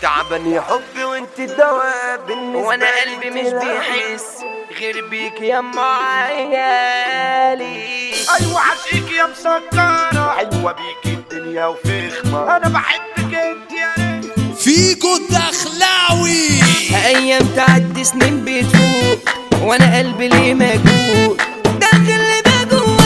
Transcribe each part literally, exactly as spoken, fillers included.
تعبان يا حبي وانت الدواء بالنسبة وانا قلبي مش بيحس غير بيك يا ام عيالي. ايوه عشقك يا مسكرة، حلوة بيك الدنيا وفخمة، انا بحبك انت يا ريت. فيكو الدخلاوي. ايام تعدي سنين بتفوق وانا قلبي ليه مجهول داخل اللي بجواكو.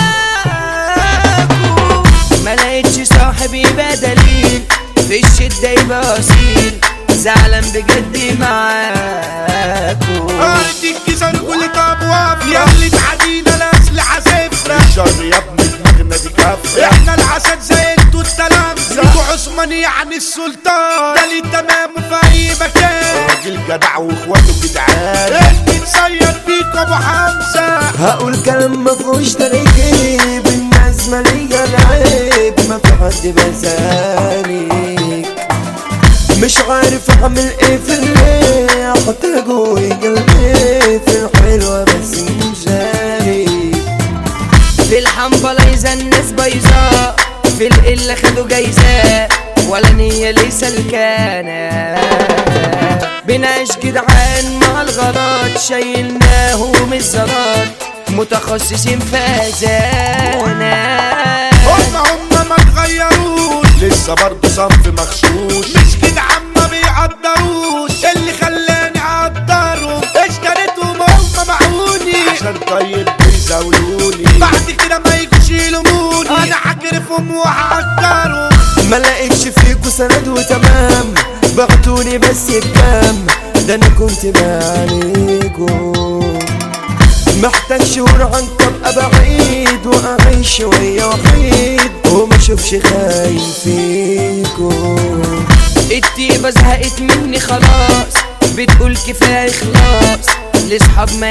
ما لقيتش صاحب يبقى دليل في الشدة يبقى اصيل، زعلان بجد معاكو. ارض الجزر كل طاب وافية، يا اللي تعدينا الاسلحة صفرة، الشر يا ابني دماغنا دي كافية، احنا العسل زي انتو التلامذة، انتو عثمان يعني السلطان، ده ليه تمام في اي مكان، راجل جدع واخواته جدعان، اللي تصير فيك ابو حمزة. هقول كلام مفهوش تركيب، الناس مالية العيب، ما في حد بسالك، مش عارف اعمل ايه في الليل، حتى جوي قلبي في الحلوة بس مشاري. في الحنبلة الناس بايظة، في القلة خدوا جايزة، ولا نية ليس الكانة. بنعيش جدعان مع الغلط، شايلناهم الزلط، متخصصين في أذانا. هم هم ما تغيروش، لسه برضه صنف مغشوش، مش كده عم ما بيقدروش، اللي خلاني اقدرهم اشتريتهم هم معوني، عشان طيب بيزاولوني، بعد كده ما يجوش يلوموني، انا هجرفهم وهعكرهم. ما لقيتش فيكوا سند وتمام، بعتوني بس بكام، ده انا كنت بعانيكوا، محتاج شهور عنكم ابقى بعيد، واعيش شوية وحيد، وما اشوفش خاين فيكوا. التيبة زهقت مني خلاص، بتقول كفاية خلاص، لاصحاب ما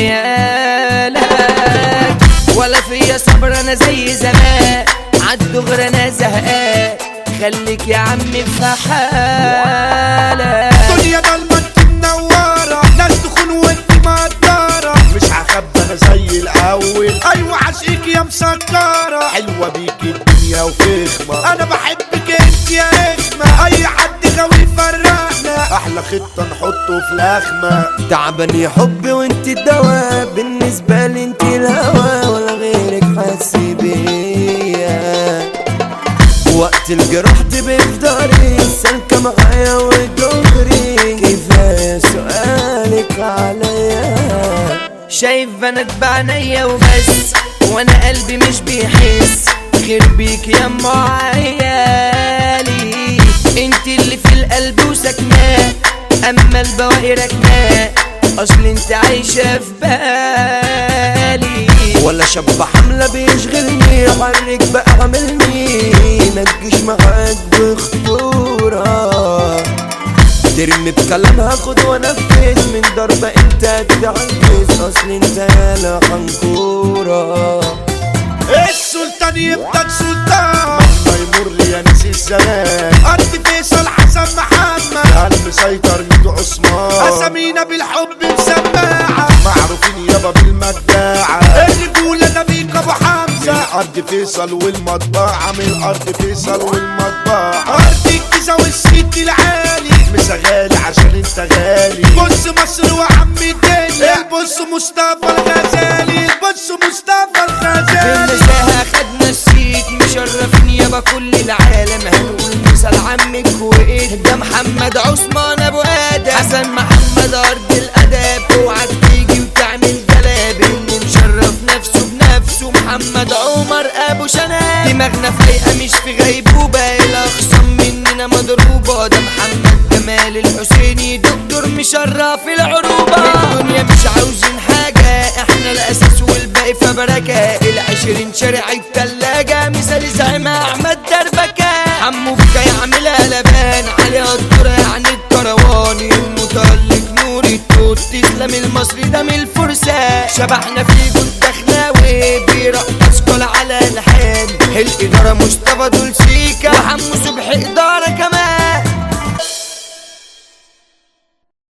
يشبقيالك، ولا فيا صبر انا زي زمان، عالدغر انا زهقان، خليك يا عمي في حالك. دنيا ضلمة انت منورة، ناس تخون وانت مقدرة، مش هخبى انا زي الاول، ايوه عشقك يا مسكرة، حلوة بيك الدنيا وفخمة، انا بحبك انت يا رخمة، اي حد غاوي يفرقنا، احلى خطة نحطه في لخمة. تعبان يا حبي وانت الدواء بالنسبة لي، انت الهوى ولا غيرك حاسس بيا، وقت الجراح تبقى في داري، سالكة معايا ودغري، كفاية سؤالك عليا. شايف بنات بعينيا وبس، وانا قلبي مش بيحس غير بيك يا ام عيالي. انت اللي في القلب وسكناه، اما البواقي ركناه، اصل انت عايشة في بالي، ولا شاب حملة بيشغلني، حرك بقى عاملني، ما تجيش معاك بخطورة، ترمي بكلام هاخد وانفذ، من ضربة انت تتعجز، اصل انت يالا حنكورة. السلطان يبقى سلطان، ما يمر يا ناس الزمان، ارض فيصل حسن محمد، المسيطر ميدو عثمان، اسامينا بالحب مسماعة، معروفين يابا بالمداعة، الرجولة ده بيك ابو حمزة، من ارض فيصل والمطبعة، من ارض فيصل والمطبعة، ارض الجيزة والسيد العالي، مسغالي عشان انت غالي، بص مصر وعم الدنيا، البص مصطفى الغزالي، البص مصطفى الغزالي. بالنساها خدنا السيك، مشرفين يابا كل العالم، هنقول مثال عمك وايه، ده محمد عثمان ابو ادم، حسن محمد ارض الاداب، اوعك تيجي وتعمل جلاب، اللي مشرف نفسه بنفسه محمد عمر ابو شناب، دماغنا فايقه مش في غيبوبه، الاخصام مننا مضروبه، ده محمد جمال الحسيني دكتور مشرف العروبه، الدنيا مش عاوزين حاجه، احنا الاساس والباقي فبركه، العشرين شارع التلاجة، مثال زعيم احمد دربكه، عمو بكا يعملها لبان، عليها الدورة يعني الكرواني، المتألق نور التوت، تسلم المصري ده من الفرسان، شبحنا في جود دخلاوي، بيرقص كل على الحان، الإدارة مصطفى دول سيكا، وحمو صبحي